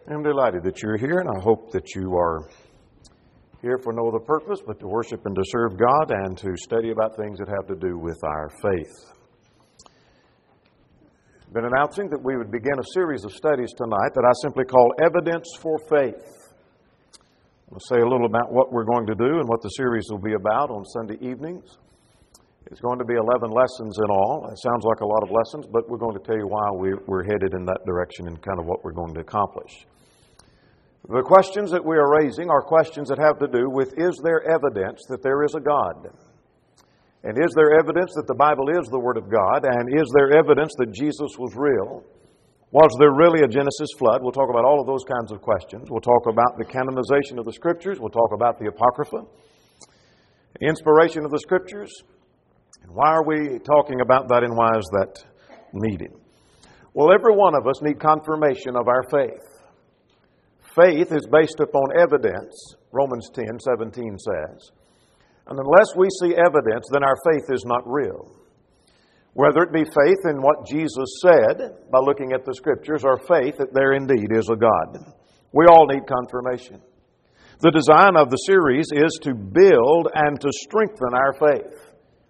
I'm delighted that you're here, and I hope that you are here for no other purpose but to worship and to serve God and to study about things that have to do with our faith. I've been announcing that we would begin a series of studies tonight that I simply call Evidence for Faith. I'll say a little about what we're going to do and what the series will be about on Sunday evenings. It's going to be 11 lessons in all. It sounds like a lot of lessons, but we're going to tell you why we're headed in that direction and kind of what we're going to accomplish. The questions that we are raising are questions that have to do with, is there evidence that there is a God? And is there evidence that the Bible is the Word of God? And is there evidence that Jesus was real? Was there really a Genesis flood? We'll talk about all of those kinds of questions. We'll talk about the canonization of the Scriptures. We'll talk about the Apocrypha, the inspiration of the Scriptures. And why are we talking about that, and why is that needed? Well, every one of us need confirmation of our faith. Faith is based upon evidence, Romans 10:17 says. And unless we see evidence, then our faith is not real. Whether it be faith in what Jesus said by looking at the Scriptures, or faith that there indeed is a God. We all need confirmation. The design of the series is to build and to strengthen our faith.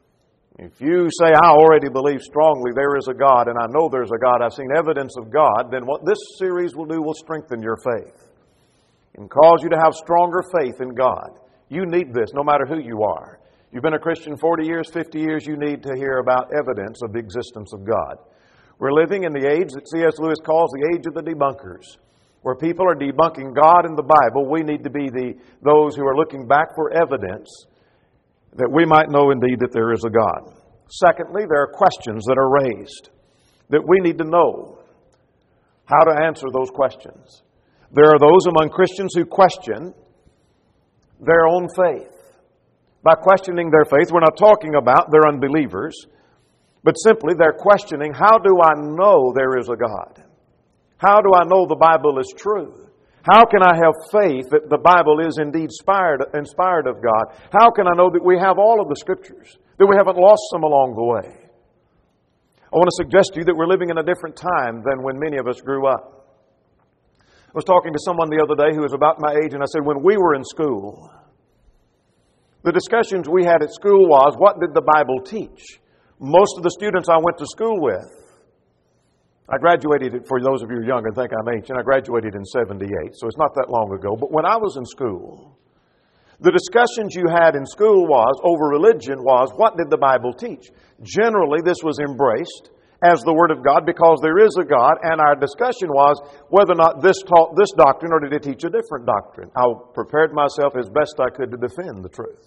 If you say, I already believe strongly there is a God, and I know there's a God, I've seen evidence of God, then what this series will do will strengthen your faith and cause you to have stronger faith in God. You need this no matter who you are. You've been a Christian 40 years, 50 years, you need to hear about evidence of the existence of God. We're living in the age that C.S. Lewis calls the age of the debunkers, where people are debunking God and the Bible. We need to be those who are looking back for evidence that we might know indeed that there is a God. Secondly, there are questions that are raised that we need to know how to answer those questions. There are those among Christians who question their own faith. By questioning their faith, we're not talking about they're unbelievers, but simply they're questioning, how do I know there is a God? How do I know the Bible is true? How can I have faith that the Bible is indeed inspired of God? How can I know that we have all of the Scriptures, that we haven't lost some along the way? I want to suggest to you that we're living in a different time than when many of us grew up. I was talking to someone the other day who was about my age, and I said, when we were in school, the discussions we had at school was, what did the Bible teach? Most of the students I went to school with, I graduated, for those of you young and think I'm ancient, I graduated in 78, so it's not that long ago. But when I was in school, the discussions you had in school over religion was, what did the Bible teach? Generally, this was embraced as the Word of God because there is a God, and our discussion was whether or not this taught this doctrine or did it teach a different doctrine. I prepared myself as best I could to defend the truth.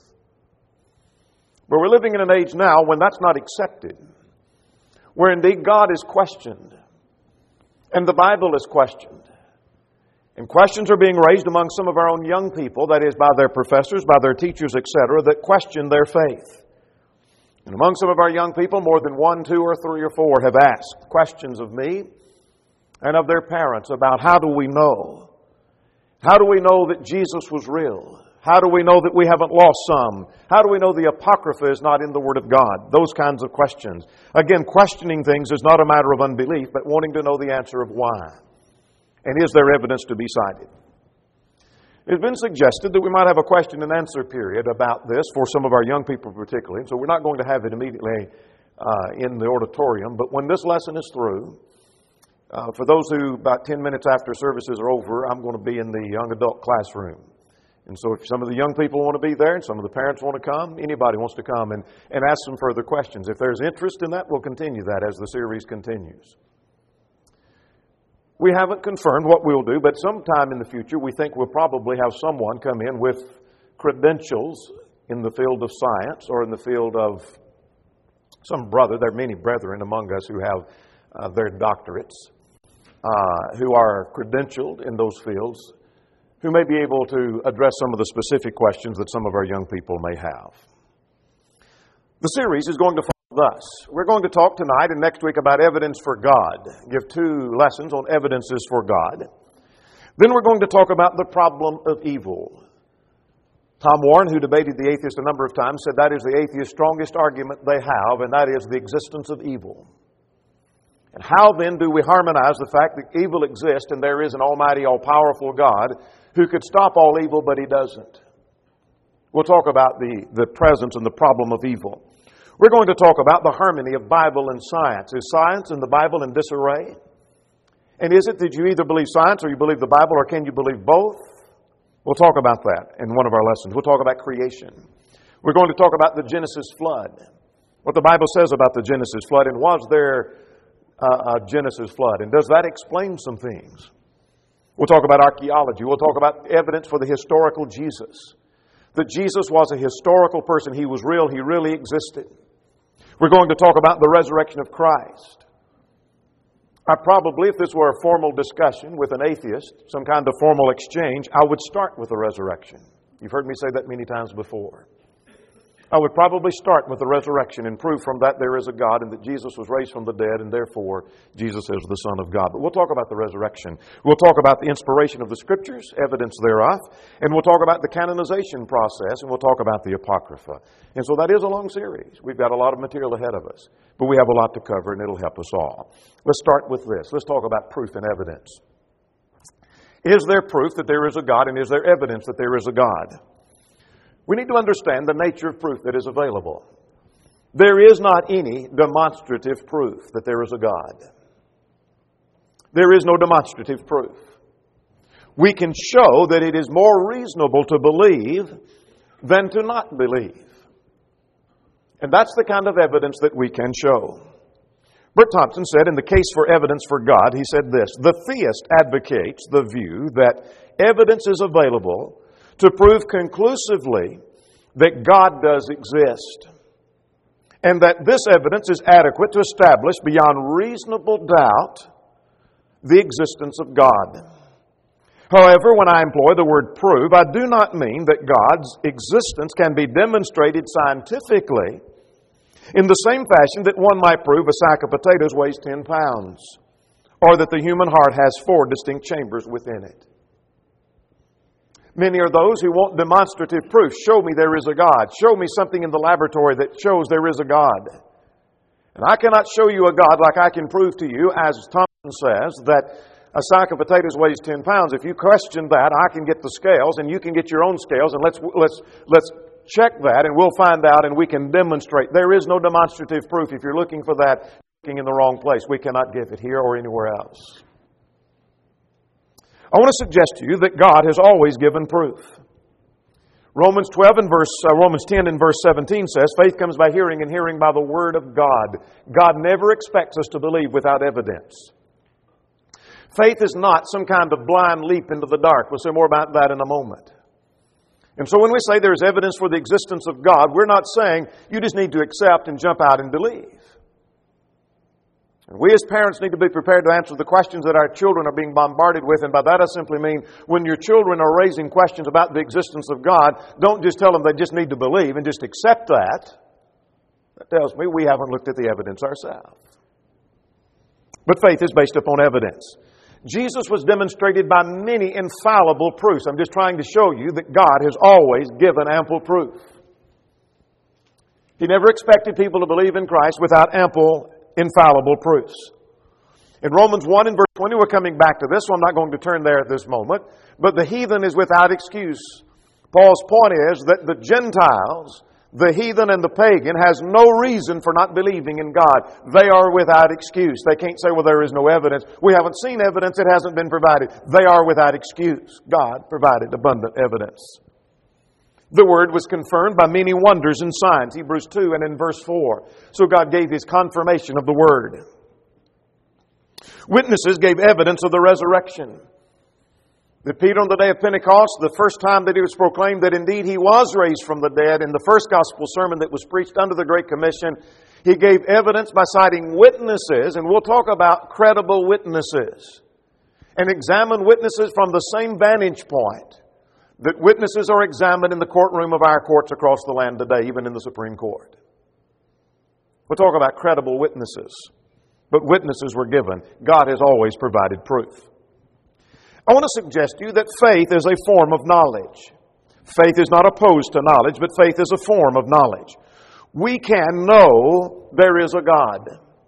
But we're living in an age now when that's not accepted, where indeed God is questioned and the Bible is questioned. And questions are being raised among some of our own young people, that is, by their professors, by their teachers, etc., that question their faith. And among some of our young people, more than 1, 2, or 3, or 4 have asked questions of me and of their parents about how do we know? How do we know that Jesus was real? How do we know that we haven't lost some? How do we know the Apocrypha is not in the Word of God? Those kinds of questions. Again, questioning things is not a matter of unbelief, but wanting to know the answer of why. And is there evidence to be cited? It's been suggested that we might have a question and answer period about this for some of our young people particularly. So we're not going to have it immediately in the auditorium. But when this lesson is through, for those who about 10 minutes after services are over, I'm going to be in the young adult classroom. And so if some of the young people want to be there and some of the parents want to come, anybody wants to come and ask some further questions. If there's interest in that, we'll continue that as the series continues. We haven't confirmed what we'll do, but sometime in the future we think we'll probably have someone come in with credentials in the field of science or in the field of some brother. There are many brethren among us who have their doctorates, who are credentialed in those fields, who may be able to address some of the specific questions that some of our young people may have. The series is going to follow thus. We're going to talk tonight and next week about evidence for God. Give 2 lessons on evidences for God. Then we're going to talk about the problem of evil. Tom Warren, who debated the atheist a number of times, said that is the atheist's strongest argument they have, and that is the existence of evil. And how then do we harmonize the fact that evil exists and there is an almighty, all-powerful God who could stop all evil, but He doesn't? We'll talk about the presence and the problem of evil. We're going to talk about the harmony of Bible and science. Is science and the Bible in disarray? And is it that you either believe science or you believe the Bible, or can you believe both? We'll talk about that in one of our lessons. We'll talk about creation. We're going to talk about the Genesis flood, what the Bible says about the Genesis flood, and was there a Genesis flood? And does that explain some things? We'll talk about archaeology. We'll talk about evidence for the historical Jesus. That Jesus was a historical person. He was real. He really existed. We're going to talk about the resurrection of Christ. I probably, if this were a formal discussion with an atheist, some kind of formal exchange, I would start with the resurrection. You've heard me say that many times before. I would probably start with the resurrection and prove from that there is a God and that Jesus was raised from the dead and therefore Jesus is the Son of God. But we'll talk about the resurrection. We'll talk about the inspiration of the Scriptures, evidence thereof, and we'll talk about the canonization process, and we'll talk about the Apocrypha. And so that is a long series. We've got a lot of material ahead of us, but we have a lot to cover and it'll help us all. Let's start with this. Let's talk about proof and evidence. Is there proof that there is a God, and is there evidence that there is a God? We need to understand the nature of proof that is available. There is not any demonstrative proof that there is a God. There is no demonstrative proof. We can show that it is more reasonable to believe than to not believe. And that's the kind of evidence that we can show. Bert Thompson said in the case for evidence for God, he said this: the theist advocates the view that evidence is available to prove conclusively that God does exist, and that this evidence is adequate to establish beyond reasonable doubt the existence of God. However, when I employ the word prove, I do not mean that God's existence can be demonstrated scientifically in the same fashion that one might prove a sack of potatoes weighs 10 pounds, or that the human heart has 4 distinct chambers within it. Many are those who want demonstrative proof. Show me there is a God. Show me something in the laboratory that shows there is a God. And I cannot show you a God like I can prove to you, as Thompson says, that a sack of potatoes weighs 10 pounds. If you question that, I can get the scales and you can get your own scales, and let's check that and we'll find out and we can demonstrate. There is no demonstrative proof. If you're looking for that, you're looking in the wrong place. We cannot give it here or anywhere else. I want to suggest to you that God has always given proof. Romans 10 and verse 17 says, faith comes by hearing, and hearing by the Word of God. God never expects us to believe without evidence. Faith is not some kind of blind leap into the dark. We'll say more about that in a moment. And so when we say there's evidence for the existence of God, we're not saying you just need to accept and jump out and believe. And we as parents need to be prepared to answer the questions that our children are being bombarded with. And by that I simply mean when your children are raising questions about the existence of God, don't just tell them they just need to believe and just accept that. That tells me we haven't looked at the evidence ourselves. But faith is based upon evidence. Jesus was demonstrated by many infallible proofs. I'm just trying to show you that God has always given ample proof. He never expected people to believe in Christ without ample, infallible proofs. In Romans 1 and verse 20, we're coming back to this, so I'm not going to turn there at this moment. But the heathen is without excuse. Paul's point is that the Gentiles, the heathen and the pagan, has no reason for not believing in God. They are without excuse. They can't say, well, there is no evidence. We haven't seen evidence. It hasn't been provided. They are without excuse. God provided abundant evidence. The Word was confirmed by many wonders and signs, Hebrews 2 and in verse 4. So God gave His confirmation of the Word. Witnesses gave evidence of the resurrection. That Peter on the day of Pentecost, the first time that he was proclaimed that indeed he was raised from the dead, in the first gospel sermon that was preached under the Great Commission, he gave evidence by citing witnesses, and we'll talk about credible witnesses, and examine witnesses from the same vantage point that witnesses are examined in the courtroom of our courts across the land today, even in the Supreme Court. We'll talk about credible witnesses, but witnesses were given. God has always provided proof. I want to suggest to you that faith is a form of knowledge. Faith is not opposed to knowledge, but faith is a form of knowledge. We can know there is a God.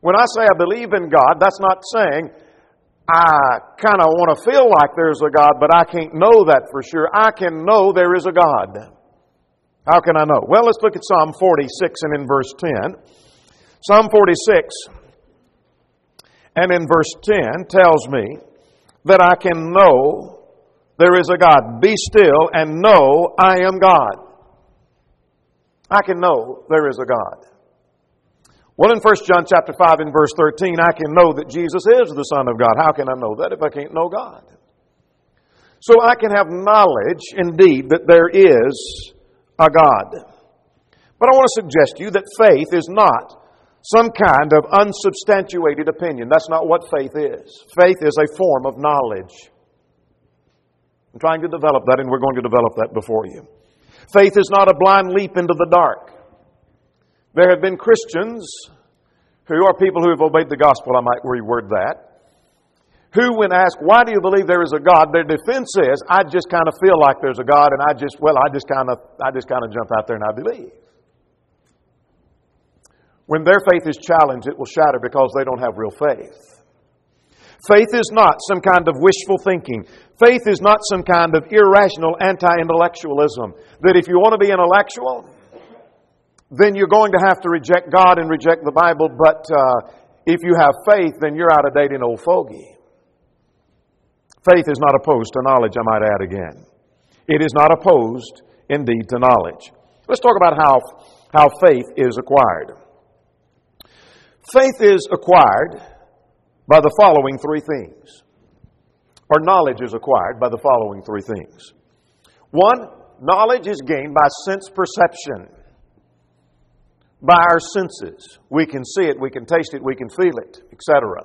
When I say I believe in God, that's not saying I kind of want to feel like there's a God, but I can't know that for sure. I can know there is a God. How can I know? Well, let's look at Psalm 46 and in verse 10. Psalm 46 and in verse 10 tells me that I can know there is a God. Be still and know I am God. I can know there is a God. Well, in 1 John chapter 5 and verse 13, I can know that Jesus is the Son of God. How can I know that if I can't know God? So I can have knowledge, indeed, that there is a God. But I want to suggest to you that faith is not some kind of unsubstantiated opinion. That's not what faith is. Faith is a form of knowledge. I'm trying to develop that, and we're going to develop that before you. Faith is not a blind leap into the dark. There have been Christians who are people who have obeyed the gospel, I might reword that, who when asked, why do you believe there is a God, their defense is, I just kind of feel like there's a God, and I just kind of jump out there and I believe. When their faith is challenged, it will shatter because they don't have real faith. Faith is not some kind of wishful thinking. Faith is not some kind of irrational anti-intellectualism. That if you want to be intellectual, then you're going to have to reject God and reject the Bible. But if you have faith, then you're out of date and old fogey. Faith is not opposed to knowledge, I might add again. It is not opposed, indeed, to knowledge. Let's talk about how faith is acquired. Faith is acquired by the following three things. Or knowledge is acquired by the following three things. One, knowledge is gained by sense perception. By our senses. We can see it, we can taste it, we can feel it, etc.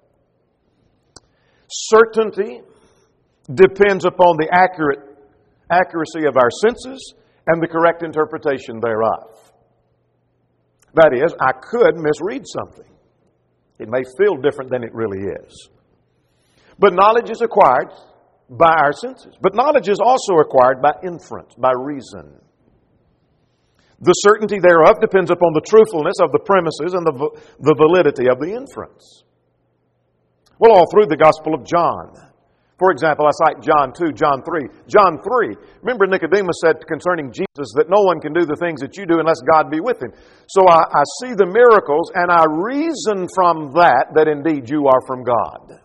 Certainty depends upon the accuracy of our senses and the correct interpretation thereof. That is, I could misread something. It may feel different than it really is. But knowledge is acquired by our senses. But knowledge is also acquired by inference, by reason. The certainty thereof depends upon the truthfulness of the premises and the validity of the inference. Well, all through the Gospel of John. For example, I cite John 2, John 3. John 3, remember Nicodemus said concerning Jesus that no one can do the things that you do unless God be with him. So I see the miracles and I reason from that indeed you are from God.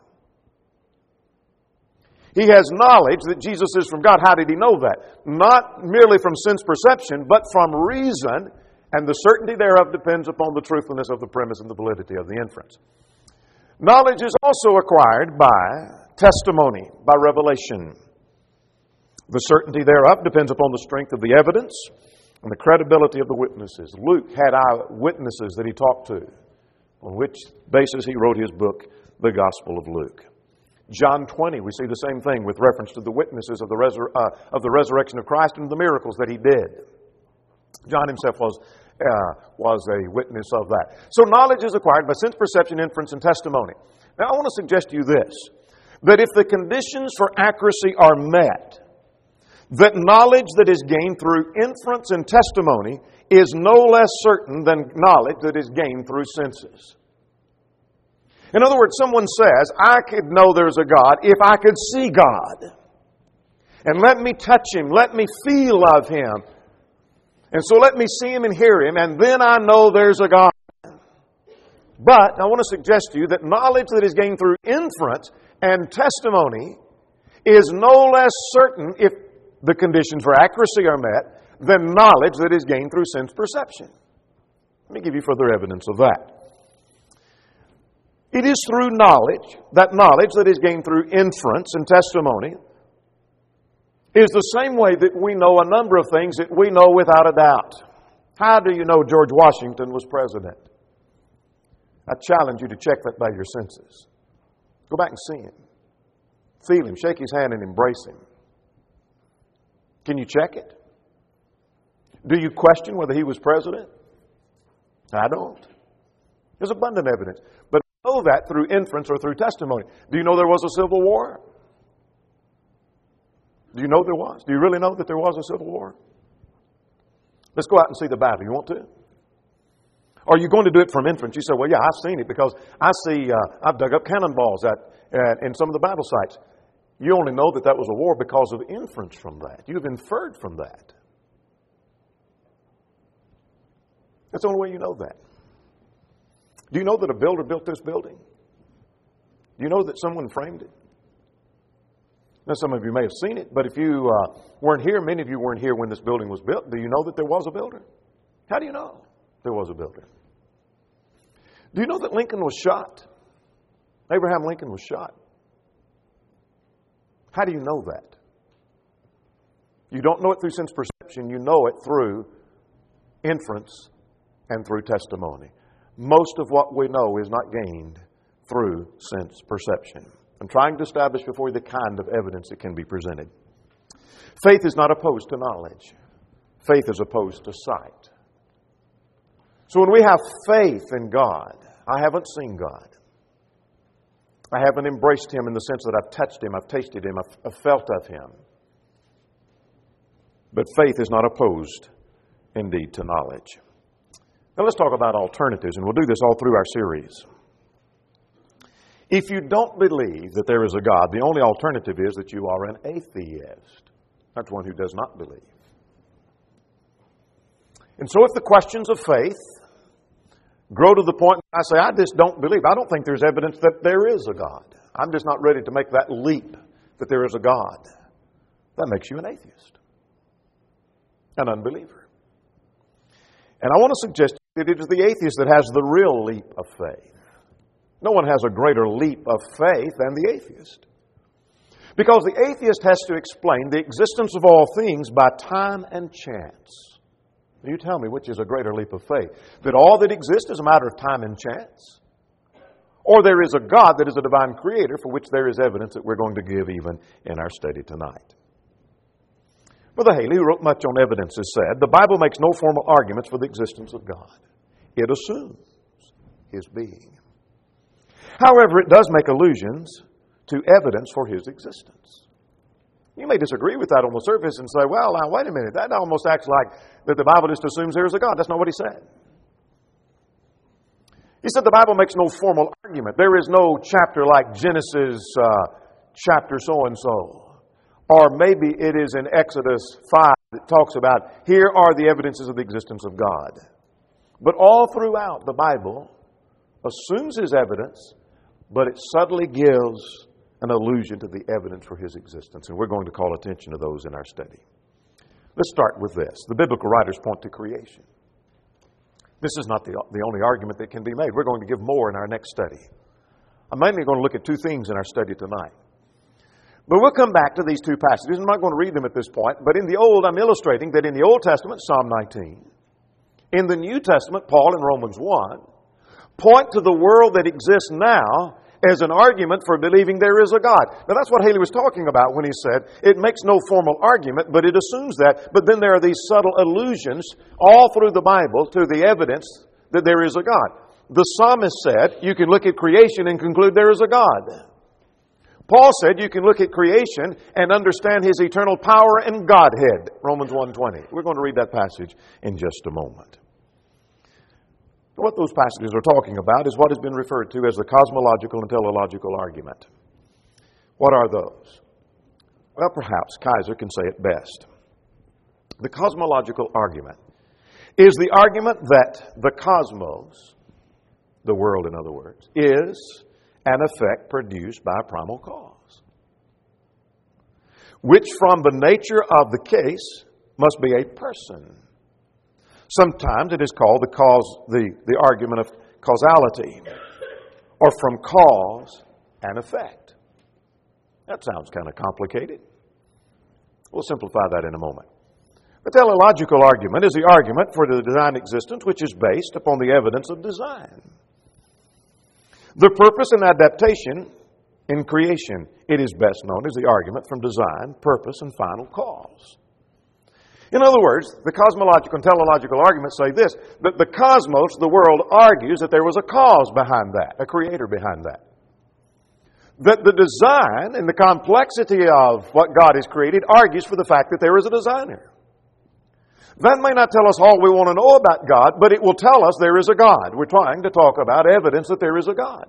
He has knowledge that Jesus is from God. How did he know that? Not merely from sense perception, but from reason, and the certainty thereof depends upon the truthfulness of the premise and the validity of the inference. Knowledge is also acquired by testimony, by revelation. The certainty thereof depends upon the strength of the evidence and the credibility of the witnesses. Luke had eyewitnesses that he talked to, on which basis he wrote his book, The Gospel of Luke. John 20, we see the same thing with reference to the witnesses of the resurrection of Christ and the miracles that he did. John himself was a witness of that. So knowledge is acquired by sense perception, inference, and testimony. Now I want to suggest to you this, that if the conditions for accuracy are met, that knowledge that is gained through inference and testimony is no less certain than knowledge that is gained through senses. In other words, someone says, I could know there's a God if I could see God. And let me touch Him, let me feel of Him. And so let me see Him and hear Him, and then I know there's a God. But I want to suggest to you that knowledge that is gained through inference and testimony is no less certain, if the conditions for accuracy are met, than knowledge that is gained through sense perception. Let me give you further evidence of that. It is through knowledge that is gained through inference and testimony, is the same way that we know a number of things that we know without a doubt. How do you know George Washington was president? I challenge you to check that by your senses. Go back and see him. Feel him, shake his hand and embrace him. Can you check it? Do you question whether he was president? I don't. There's abundant evidence. But I know that through inference or through testimony. Do you know there was a civil war? Do you know there was? Do you really know that there was a civil war? Let's go out and see the battle. You want to? Or are you going to do it from inference? You say, well, yeah, I've seen it because I've dug up cannonballs in some of the battle sites. You only know that was a war because of inference from that. You've inferred from that. That's the only way you know that. Do you know that a builder built this building? Do you know that someone framed it? Now, some of you may have seen it, but if you weren't here, many of you weren't here when this building was built. Do you know that there was a builder? How do you know there was a builder? Do you know that Lincoln was shot? Abraham Lincoln was shot. How do you know that? You don't know it through sense perception. You know it through inference and through testimony. Most of what we know is not gained through sense perception. I'm trying to establish before you the kind of evidence that can be presented. Faith is not opposed to knowledge. Faith is opposed to sight. So when we have faith in God, I haven't seen God. I haven't embraced Him in the sense that I've touched Him, I've tasted Him, I've felt of Him. But faith is not opposed, indeed, to knowledge. Now let's talk about alternatives, and we'll do this all through our series. If you don't believe that there is a God, the only alternative is that you are an atheist. That's one who does not believe. And so if the questions of faith grow to the point where I say, I just don't believe. I don't think there's evidence that there is a God. I'm just not ready to make that leap that there is a God. That makes you an atheist, an unbeliever. And I want to suggest that it is the atheist that has the real leap of faith. No one has a greater leap of faith than the atheist. Because the atheist has to explain the existence of all things by time and chance. You tell me which is a greater leap of faith. That all that exists is a matter of time and chance? Or there is a God that is a divine creator for which there is evidence that we're going to give even in our study tonight. Brother Haley, who wrote much on evidence, has said, the Bible makes no formal arguments for the existence of God. It assumes His being. However, it does make allusions to evidence for His existence. You may disagree with that on the surface and say, well, now, wait a minute. That almost acts like that the Bible just assumes there is a God. That's not what he said. He said the Bible makes no formal argument. There is no chapter like Genesis chapter so-and-so. Or maybe it is in Exodus 5 that talks about, here are the evidences of the existence of God. But all throughout the Bible assumes His evidence, but it subtly gives an allusion to the evidence for His existence. And we're going to call attention to those in our study. Let's start with this. The biblical writers point to creation. This is not the only argument that can be made. We're going to give more in our next study. I'm mainly going to look at two things in our study tonight. But we'll come back to these two passages. I'm not going to read them at this point. But in the Old, I'm illustrating that in the Old Testament, Psalm 19. In the New Testament, Paul in Romans 1, point to the world that exists now as an argument for believing there is a God. Now that's what Haley was talking about when he said it makes no formal argument, but it assumes that. But then there are these subtle allusions all through the Bible to the evidence that there is a God. The psalmist said you can look at creation and conclude there is a God. Paul said you can look at creation and understand His eternal power and Godhead. Romans 1:20. We're going to read that passage in just a moment. What those passages are talking about is what has been referred to as the cosmological and teleological argument. What are those? Well, perhaps Kaiser can say it best. The cosmological argument is the argument that the cosmos, the world in other words, is an effect produced by a primal cause, which from the nature of the case must be a person. Sometimes it is called the argument of causality, or from cause and effect. That sounds kind of complicated. We'll simplify that in a moment. The teleological argument is the argument for the divine existence which is based upon the evidence of design. The purpose and adaptation in creation, it is best known as the argument from design, purpose, and final cause. In other words, the cosmological and teleological arguments say this, that the cosmos, the world, argues that there was a cause behind that, a creator behind that. That the design and the complexity of what God has created argues for the fact that there is a designer. That may not tell us all we want to know about God, but it will tell us there is a God. We're trying to talk about evidence that there is a God.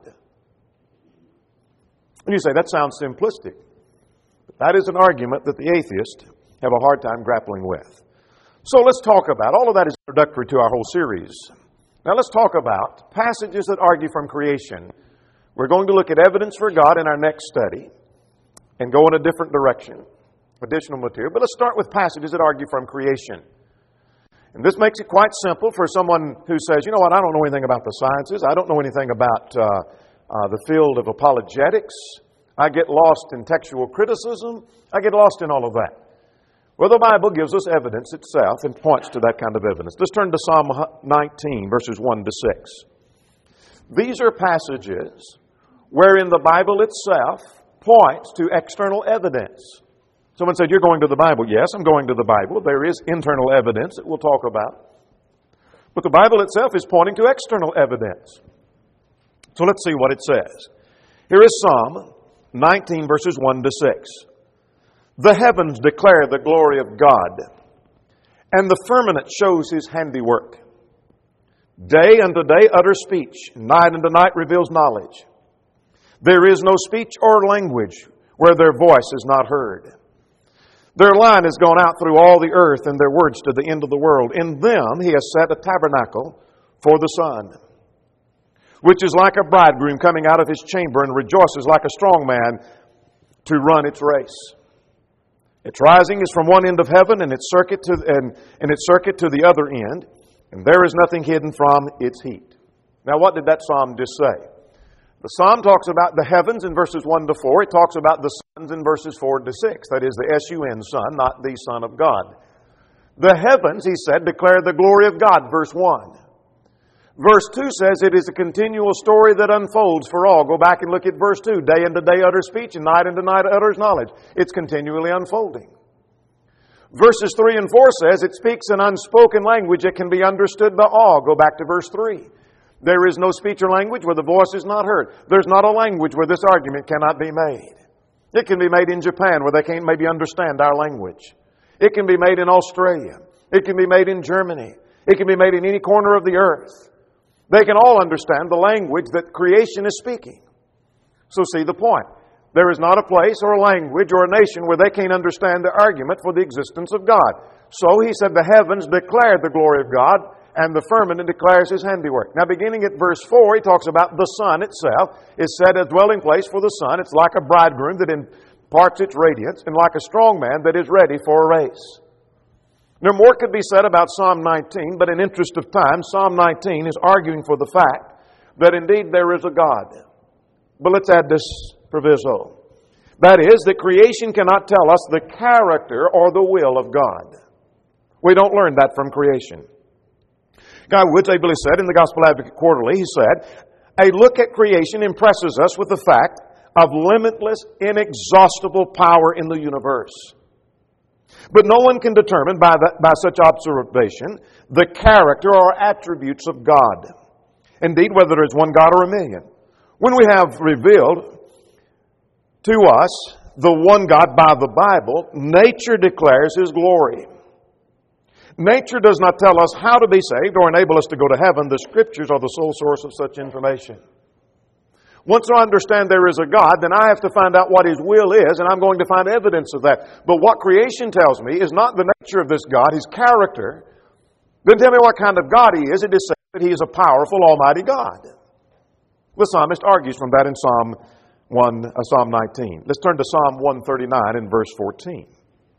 And you say, that sounds simplistic. But that is an argument that the atheists have a hard time grappling with. So let's talk about, all of that is introductory to our whole series. Now let's talk about passages that argue from creation. We're going to look at evidence for God in our next study and go in a different direction, additional material. But let's start with passages that argue from creation. And this makes it quite simple for someone who says, you know what, I don't know anything about the sciences. I don't know anything about the field of apologetics. I get lost in textual criticism. I get lost in all of that. Well, the Bible gives us evidence itself and points to that kind of evidence. Let's turn to Psalm 19, verses 1 to 6. These are passages wherein the Bible itself points to external evidence. Someone said, you're going to the Bible. Yes, I'm going to the Bible. There is internal evidence that we'll talk about. But the Bible itself is pointing to external evidence. So let's see what it says. Here is Psalm 19, verses 1 to 6. The heavens declare the glory of God, and the firmament shows His handiwork. Day unto day utters speech, night unto night reveals knowledge. There is no speech or language where their voice is not heard. Their line has gone out through all the earth, and their words to the end of the world. In them He has set a tabernacle for the sun, which is like a bridegroom coming out of his chamber, and rejoices like a strong man to run its race. Its rising is from one end of heaven, and its circuit to the other end, and there is nothing hidden from its heat. Now, what did that psalm just say? The psalm talks about the heavens in verses 1 to 4. It talks about the suns in verses 4 to 6. That is the S-U-N, Son, not the Son of God. The heavens, he said, declare the glory of God, verse 1. Verse 2 says it is a continual story that unfolds for all. Go back and look at verse 2. Day unto day utters speech, and night unto night utters knowledge. It's continually unfolding. Verses 3 and 4 says it speaks an unspoken language that can be understood by all. Go back to verse 3. There is no speech or language where the voice is not heard. There's not a language where this argument cannot be made. It can be made in Japan where they can't maybe understand our language. It can be made in Australia. It can be made in Germany. It can be made in any corner of the earth. They can all understand the language that creation is speaking. So see the point. There is not a place or a language or a nation where they can't understand the argument for the existence of God. So he said the heavens declare the glory of God, and the firmament declares His handiwork. Now beginning at verse 4, he talks about the sun itself is set a dwelling place for the sun. It's like a bridegroom that imparts its radiance, and like a strong man that is ready for a race. Now more could be said about Psalm 19, but in interest of time, Psalm 19 is arguing for the fact that indeed there is a God. But let's add this proviso. That is, that creation cannot tell us the character or the will of God. We don't learn that from creation. Guy Woods ably said in the Gospel Advocate Quarterly, he said, a look at creation impresses us with the fact of limitless, inexhaustible power in the universe. But no one can determine by such observation the character or attributes of God. Indeed, whether there is one God or a million. When we have revealed to us the one God by the Bible, nature declares His glory. Nature does not tell us how to be saved or enable us to go to heaven. The Scriptures are the sole source of such information. Once I understand there is a God, then I have to find out what His will is, and I'm going to find evidence of that. But what creation tells me is not the nature of this God, His character. Then tell me what kind of God He is. It is said that He is a powerful, almighty God. The psalmist argues from that in Psalm 19. Let's turn to Psalm 139 and verse 14.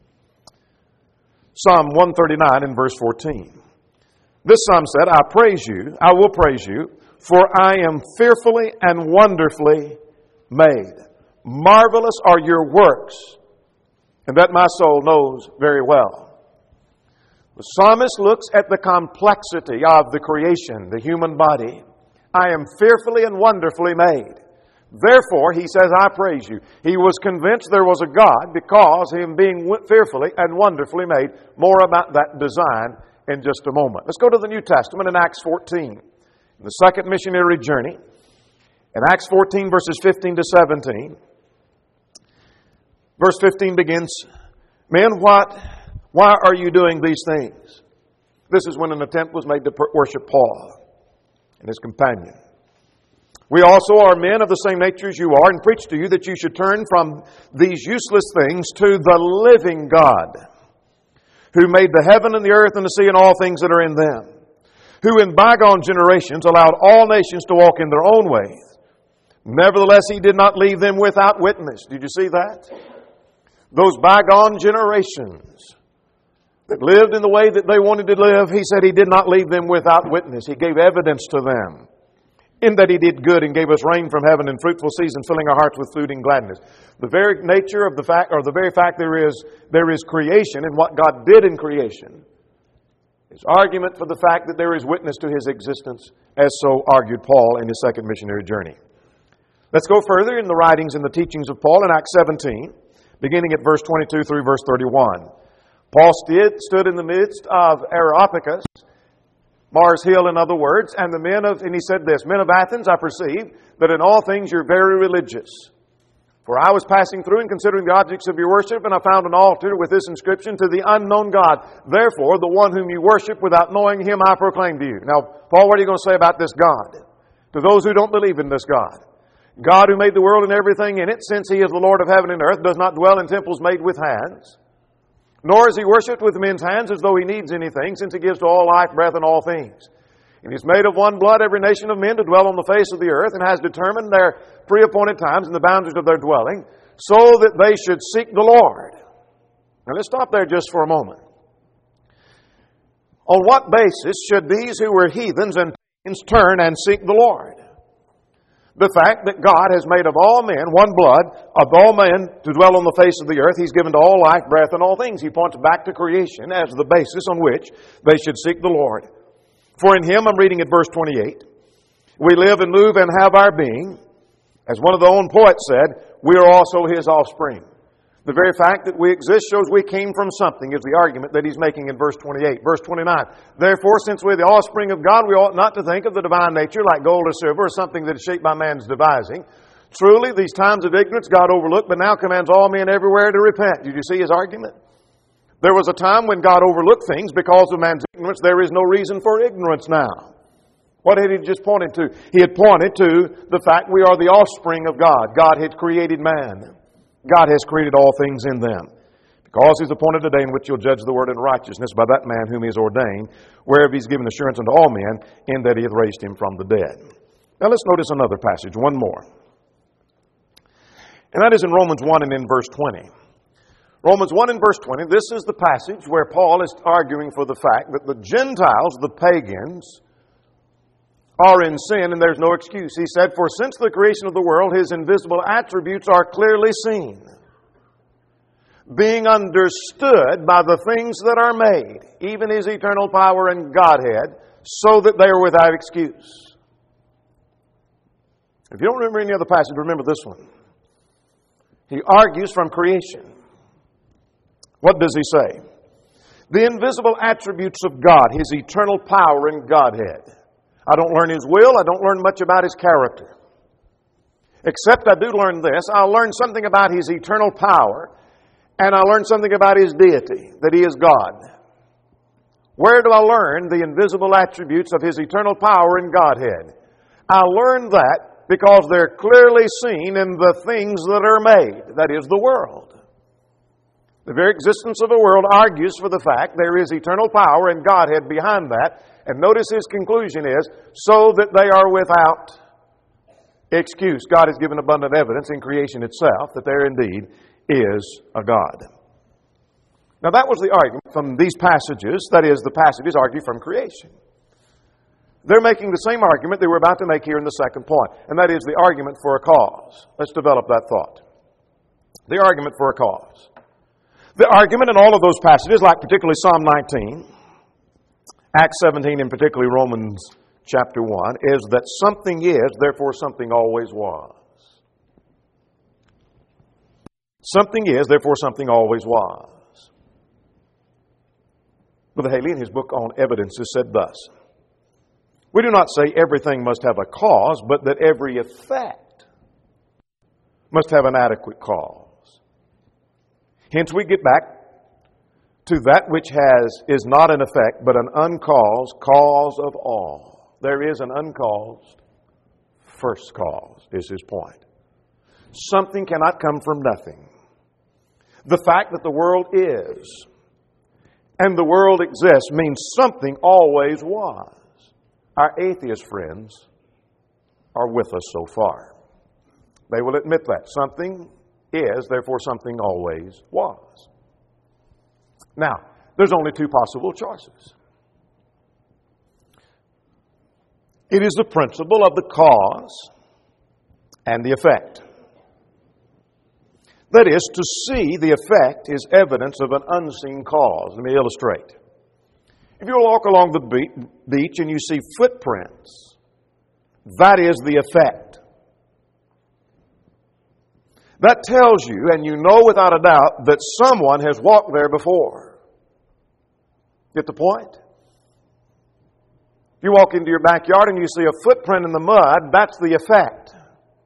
Psalm 139 and verse 14. This psalm said, I will praise you, for I am fearfully and wonderfully made. Marvelous are your works, and that my soul knows very well. The psalmist looks at the complexity of the creation, the human body. I am fearfully and wonderfully made. Therefore, he says, I praise you. He was convinced there was a God because Him being fearfully and wonderfully made. More about that design in just a moment. Let's go to the New Testament in Acts 14. The second missionary journey. In Acts 14, verses 15 to 17. Verse 15 begins, Men, why are you doing these things? This is when an attempt was made to worship Paul and his companion. We also are men of the same nature as you are, and preach to you that you should turn from these useless things to the living God, who made the heaven and the earth and the sea and all things that are in them, who in bygone generations allowed all nations to walk in their own ways. Nevertheless, He did not leave them without witness. Did you see that? Those bygone generations that lived in the way that they wanted to live, He said He did not leave them without witness. He gave evidence to them in that He did good and gave us rain from heaven and fruitful season, filling our hearts with food and gladness. The very nature of the fact, or the very fact there is creation and what God did in creation, is argument for the fact that there is witness to His existence, as so argued Paul in his second missionary journey. Let's go further in the writings and the teachings of Paul in Acts 17, beginning at verse 22 through verse 31. Paul stood in the midst of Areopagus, Mars Hill, in other words, and he said this, "Men of Athens, I perceive that in all things you're very religious. For I was passing through and considering the objects of your worship, and I found an altar with this inscription, to the unknown God. Therefore, the one whom you worship without knowing Him, I proclaim to you." Now, Paul, what are you going to say about this God? To those who don't believe in this God. God who made the world and everything in it, since He is the Lord of heaven and earth, does not dwell in temples made with hands. Nor is He worshipped with men's hands as though He needs anything, since He gives to all life, breath, and all things. And He's made of one blood every nation of men to dwell on the face of the earth, and has determined their pre-appointed times and the boundaries of their dwelling, so that they should seek the Lord. Now let's stop there just for a moment. On what basis should these who were heathens and pagans turn and seek the Lord? The fact that God has made of all men one blood, of all men to dwell on the face of the earth. He's given to all life, breath, and all things. He points back to creation as the basis on which they should seek the Lord. For in Him, I'm reading at verse 28, we live and move and have our being. As one of the own poets said, we are also His offspring. The very fact that we exist shows we came from something, is the argument that he's making in verse 28. Verse 29, therefore, since we're the offspring of God, we ought not to think of the divine nature like gold or silver, or something that is shaped by man's devising. Truly, these times of ignorance God overlooked, but now commands all men everywhere to repent. Did you see his argument? There was a time when God overlooked things because of man's ignorance. There is no reason for ignorance now. What had he just pointed to? He had pointed to the fact we are the offspring of God. God had created man. God has created all things in them. Because He's appointed a day in which He'll judge the world in righteousness by that man whom He has ordained, whereof He's given assurance unto all men, in that He hath raised Him from the dead. Now let's notice another passage, one more. And that is in Romans 1 and in verse 20. Romans 1 and verse 20, this is the passage where Paul is arguing for the fact that the Gentiles, the pagans, are in sin and there's no excuse. He said, for since the creation of the world, His invisible attributes are clearly seen, being understood by the things that are made, even His eternal power and Godhead, so that they are without excuse. If you don't remember any other passage, remember this one. He argues from creation. What does he say? The invisible attributes of God, His eternal power and Godhead. I don't learn His will. I don't learn much about His character. Except I do learn this. I'll learn something about His eternal power, and I'll learn something about His deity, that He is God. Where do I learn the invisible attributes of His eternal power and Godhead? I learn that because they're clearly seen in the things that are made, that is, the world. The very existence of the world argues for the fact there is eternal power and Godhead behind that. And notice his conclusion is, so that they are without excuse. God has given abundant evidence in creation itself that there indeed is a God. Now that was the argument from these passages, that is, the passages argue from creation. They're making the same argument they were about to make here in the second point, and that is the argument for a cause. Let's develop that thought. The argument for a cause. The argument in all of those passages, like particularly Psalm 19, Acts 17, and particularly Romans chapter 1, is that something is, therefore something always was. Something is, therefore something always was. Brother Haley, in his book on evidences, said thus, we do not say everything must have a cause, but that every effect must have an adequate cause. Hence we get back to that which is not an effect, but an uncaused cause of all. There is an uncaused first cause, is his point. Something cannot come from nothing. The fact that the world is and the world exists means something always was. Our atheist friends are with us so far. They will admit that. Something is, therefore something always was. Now, there's only two possible choices. It is the principle of the cause and the effect. That is, to see the effect is evidence of an unseen cause. Let me illustrate. If you walk along the beach and you see footprints, that is the effect. That tells you, and you know without a doubt, that someone has walked there before. Get the point? You walk into your backyard and you see a footprint in the mud, that's the effect.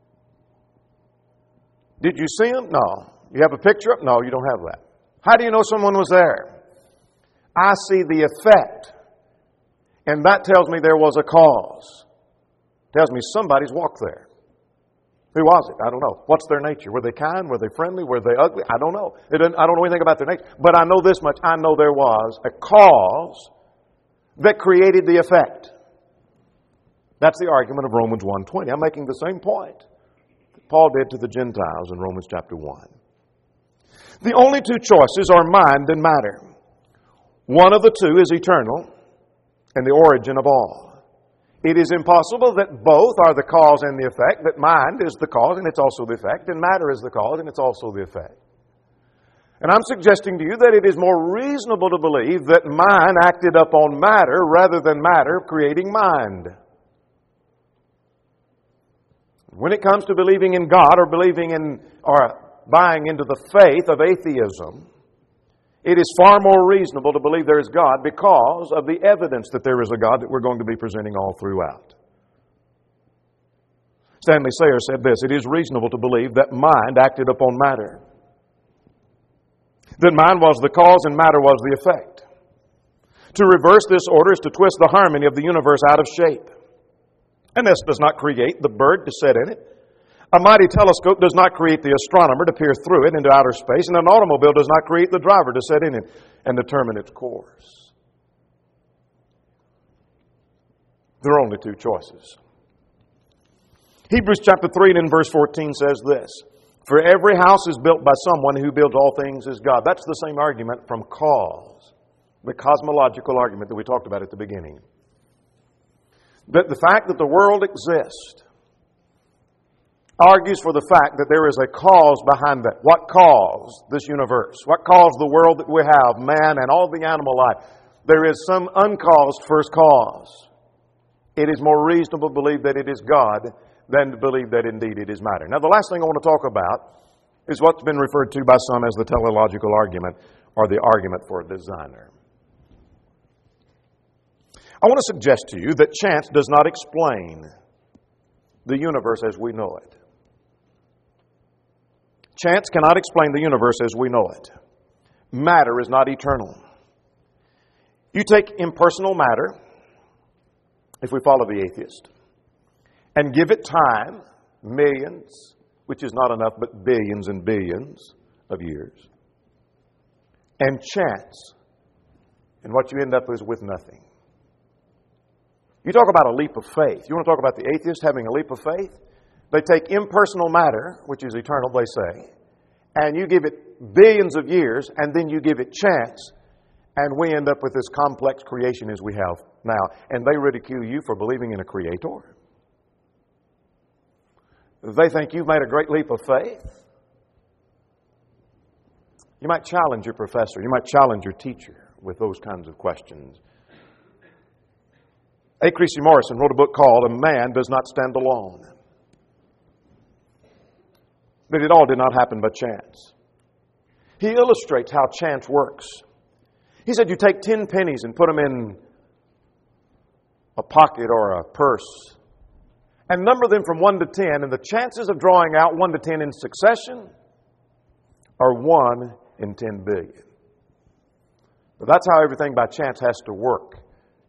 Did you see him? No. You have a picture of him? No, you don't have that. How do you know someone was there? I see the effect. And that tells me there was a cause. Tells me somebody's walked there. Who was it? I don't know. What's their nature? Were they kind? Were they friendly? Were they ugly? I don't know. I don't know anything about their nature. But I know this much. I know there was a cause that created the effect. That's the argument of Romans 1:20. I'm making the same point that Paul did to the Gentiles in Romans chapter 1. The only two choices are mind and matter. One of the two is eternal and the origin of all. It is impossible that both are the cause and the effect, that mind is the cause and it's also the effect, and matter is the cause and it's also the effect. And I'm suggesting to you that it is more reasonable to believe that mind acted upon matter rather than matter creating mind. When it comes to believing in God or believing in or buying into the faith of atheism, it is far more reasonable to believe there is God because of the evidence that there is a God that we're going to be presenting all throughout. Stanley Sayre said this: it is reasonable to believe that mind acted upon matter. That mind was the cause and matter was the effect. To reverse this order is to twist the harmony of the universe out of shape. And this does not create the bird to sit in it. A mighty telescope does not create the astronomer to peer through it into outer space, and an automobile does not create the driver to sit in it and determine its course. There are only two choices. Hebrews chapter 3 and in verse 14 says this: for every house is built by someone, who builds all things is God. That's the same argument from cause, the cosmological argument that we talked about at the beginning. That the fact that the world exists argues for the fact that there is a cause behind that. What caused this universe? What caused the world that we have, man and all the animal life? There is some uncaused first cause. It is more reasonable to believe that it is God than to believe that indeed it is matter. Now, the last thing I want to talk about is what's been referred to by some as the teleological argument, or the argument for a designer. I want to suggest to you that chance does not explain the universe as we know it. Chance cannot explain the universe as we know it. Matter is not eternal. You take impersonal matter, if we follow the atheist, and give it time, millions, which is not enough, but billions and billions of years, and chance, and what you end up is with nothing. You talk about a leap of faith. You want to talk about the atheist having a leap of faith? They take impersonal matter, which is eternal, they say, and you give it billions of years, and then you give it chance, and we end up with this complex creation as we have now. And they ridicule you for believing in a creator. They think you've made a great leap of faith. You might challenge your professor. You might challenge your teacher with those kinds of questions. A. Creasy Morrison wrote a book called A Man Does Not Stand Alone. But it all did not happen by chance. He illustrates how chance works. He said you take 10 pennies and put them in a pocket or a purse and number them from 1 to 10, and the chances of drawing out 1 to 10 in succession are 1 in 10 billion. But that's how everything by chance has to work.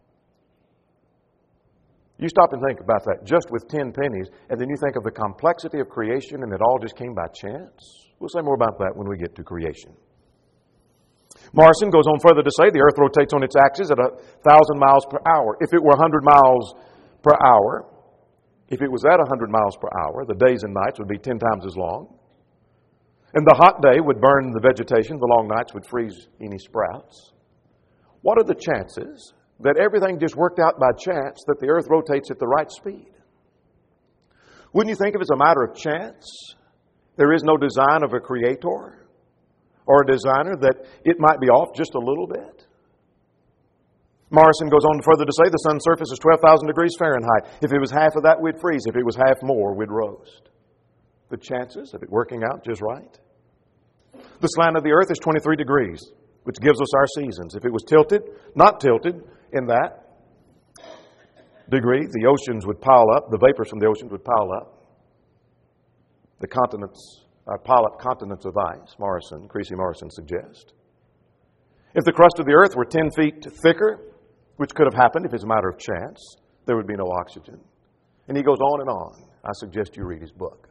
You stop and think about that, just with 10 pennies, and then you think of the complexity of creation and it all just came by chance. We'll say more about that when we get to creation. Morrison goes on further to say the earth rotates on its axis at 1,000 miles per hour. If it were 100 miles per hour, if it was at 100 miles per hour, the days and nights would be 10 times as long. And the hot day would burn the vegetation, the long nights would freeze any sprouts. What are the chances that everything just worked out by chance that the earth rotates at the right speed? Wouldn't you think of it as a matter of chance? There is no design of a creator or a designer that it might be off just a little bit. Morrison goes on further to say the sun's surface is 12,000 degrees Fahrenheit. If it was half of that, we'd freeze. If it was half more, we'd roast. The chances of it working out just right. The slant of the earth is 23 degrees, which gives us our seasons. If it was tilted, not tilted in that degree, the oceans would pile up, the vapors from the oceans would pile up. The continents pile up continents of ice, Creasy Morrison suggests. If the crust of the earth were 10 feet thicker, which could have happened if it's a matter of chance, there would be no oxygen. And he goes on and on. I suggest you read his book.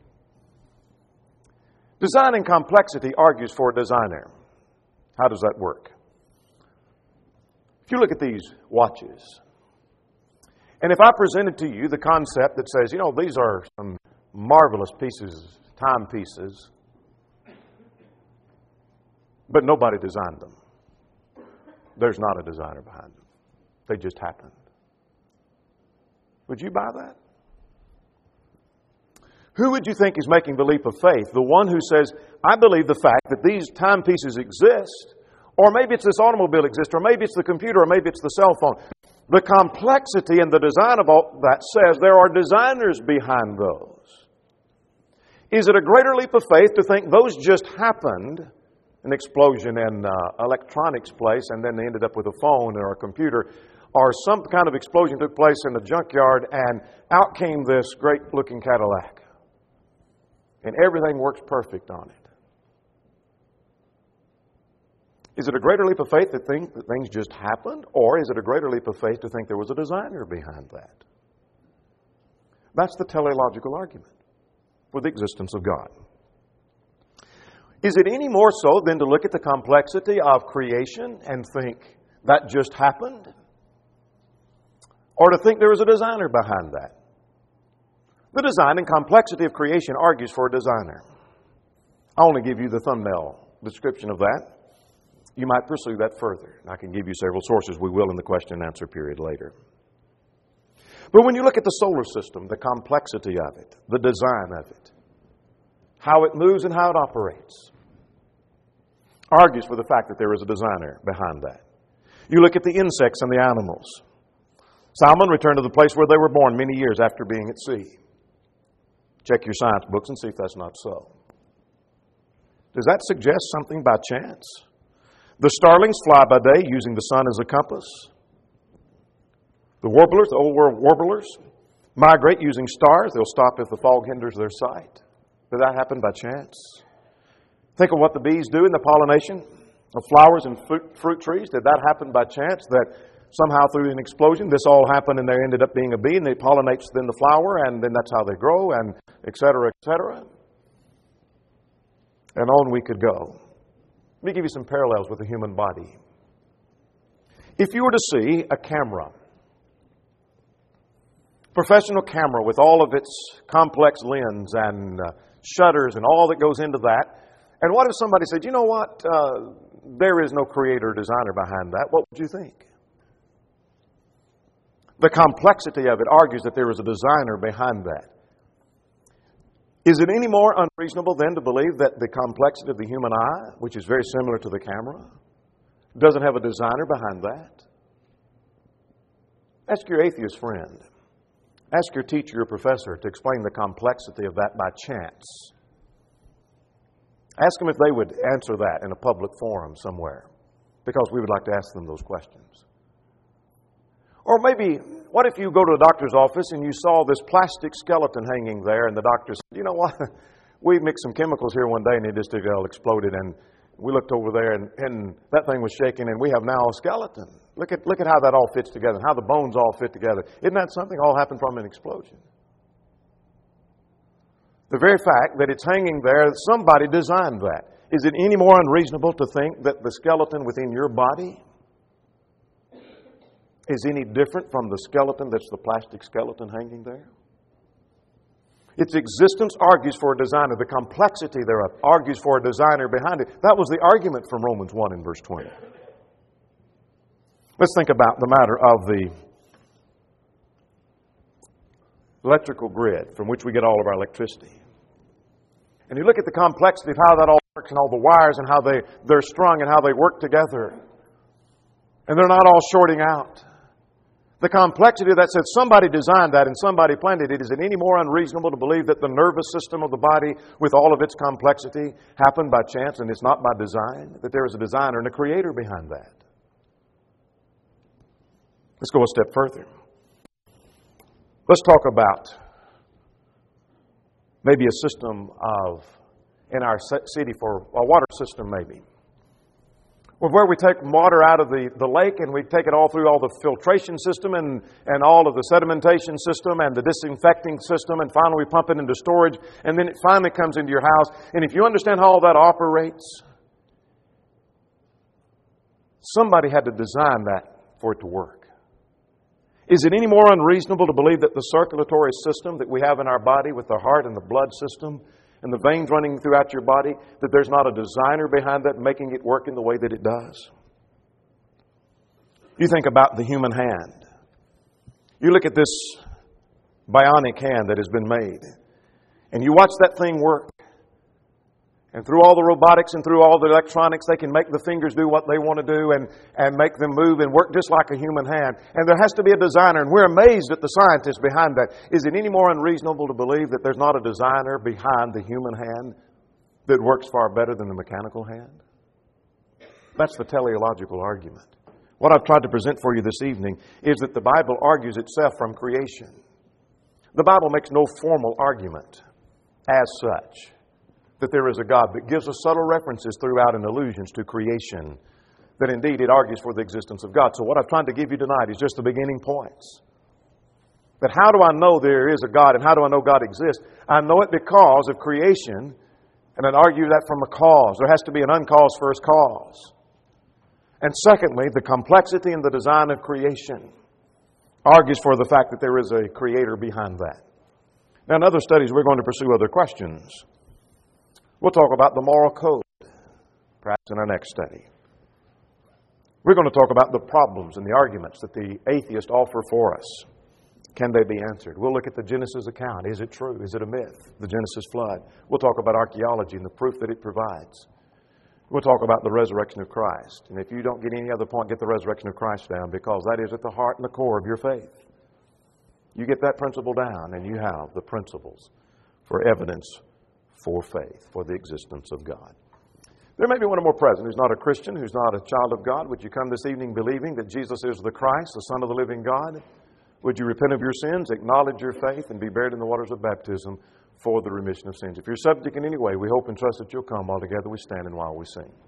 Design and complexity argues for a designer. How does that work? If you look at these watches, and if I presented to you the concept that says, these are some marvelous pieces, timepieces, but nobody designed them. There's not a designer behind them. They just happened. Would you buy that? Who would you think is making the leap of faith? The one who says, I believe the fact that these timepieces exist, or maybe it's this automobile exists, or maybe it's the computer, or maybe it's the cell phone. The complexity and the design of all that says there are designers behind those. Is it a greater leap of faith to think those just happened, an explosion in electronics place, and then they ended up with a phone or a computer, or some kind of explosion took place in a junkyard, and out came this great-looking Cadillac? And everything works perfect on it. Is it a greater leap of faith to think that things just happened? Or is it a greater leap of faith to think there was a designer behind that? That's the teleological argument for the existence of God. Is it any more so than to look at the complexity of creation and think that just happened? Or to think there was a designer behind that? The design and complexity of creation argues for a designer. I'll only give you the thumbnail description of that. You might pursue that further. I can give you several sources. We will in the question and answer period later. But when you look at the solar system, the complexity of it, the design of it, how it moves and how it operates, argues for the fact that there is a designer behind that. You look at the insects and the animals. Salmon returned to the place where they were born many years after being at sea. Check your science books and see if that's not so. Does that suggest something by chance? The starlings fly by day using the sun as a compass. The warblers, the old world warblers, migrate using stars. They'll stop if the fog hinders their sight. Did that happen by chance? Think of what the bees do in the pollination of flowers and fruit trees. Did that happen by chance? That somehow through an explosion, this all happened and there ended up being a bee and it pollinates then the flower and then that's how they grow and et cetera, et cetera. And on we could go. Let me give you some parallels with the human body. If you were to see a camera, professional camera with all of its complex lens and shutters and all that goes into that, and what if somebody said, you know what, there is no creator or designer behind that, what would you think? The complexity of it argues that there is a designer behind that. Is it any more unreasonable then to believe that the complexity of the human eye, which is very similar to the camera, doesn't have a designer behind that? Ask your atheist friend. Ask your teacher or professor to explain the complexity of that by chance. Ask them if they would answer that in a public forum somewhere, because we would like to ask them those questions. Or maybe, what if you go to a doctor's office and you saw this plastic skeleton hanging there and the doctor said, you know what, we mixed some chemicals here one day and it just all exploded and We looked over there, and that thing was shaking, and we have now a skeleton. Look at how that all fits together, and how the bones all fit together. Isn't that something? All happened from an explosion. The very fact that it's hanging there, somebody designed that. Is it any more unreasonable to think that the skeleton within your body is any different from the skeleton that's the plastic skeleton hanging there? Its existence argues for a designer. The complexity thereof argues for a designer behind it. That was the argument from Romans 1 and verse 20. Let's think about the matter of the electrical grid from which we get all of our electricity. And you look at the complexity of how that all works and all the wires and how they're strung and how they work together. And they're not all shorting out. The complexity that says somebody designed that and somebody planned it. Is it any more unreasonable to believe that the nervous system of the body with all of its complexity happened by chance and it's not by design? That there is a designer and a creator behind that? Let's go a step further. Let's talk about maybe a system in our city for a water system maybe. Well, where we take water out of the lake and we take it all through all the filtration system and all of the sedimentation system and the disinfecting system, and finally we pump it into storage, and then it finally comes into your house. And if you understand how all that operates, somebody had to design that for it to work. Is it any more unreasonable to believe that the circulatory system that we have in our body with the heart and the blood system and the veins running throughout your body, that there's not a designer behind that making it work in the way that it does? You think about the human hand. You look at this bionic hand that has been made, and you watch that thing work. And through all the robotics and through all the electronics, they can make the fingers do what they want to do and make them move and work just like a human hand. And there has to be a designer, and we're amazed at the scientists behind that. Is it any more unreasonable to believe that there's not a designer behind the human hand that works far better than the mechanical hand? That's the teleological argument. What I've tried to present for you this evening is that the Bible argues itself from creation. The Bible makes no formal argument as such that there is a God, but gives us subtle references throughout and allusions to creation, that indeed it argues for the existence of God. So what I've tried to give you tonight is just the beginning points. That how do I know there is a God, and how do I know God exists? I know it because of creation, and I'd argue that from a cause. There has to be an uncaused first cause. And secondly, the complexity and the design of creation argues for the fact that there is a creator behind that. Now in other studies we're going to pursue other questions. We'll talk about the moral code, perhaps in our next study. We're going to talk about the problems and the arguments that the atheists offer for us. Can they be answered? We'll look at the Genesis account. Is it true? Is it a myth? The Genesis flood. We'll talk about archaeology and the proof that it provides. We'll talk about the resurrection of Christ. And if you don't get any other point, get the resurrection of Christ down, because that is at the heart and the core of your faith. You get that principle down, and you have the principles for evidence for faith, for the existence of God. There may be one or more present who's not a Christian, who's not a child of God. Would you come this evening believing that Jesus is the Christ, the Son of the living God? Would you repent of your sins, acknowledge your faith, and be buried in the waters of baptism for the remission of sins? If you're subject in any way, we hope and trust that you'll come. All together we stand and while we sing.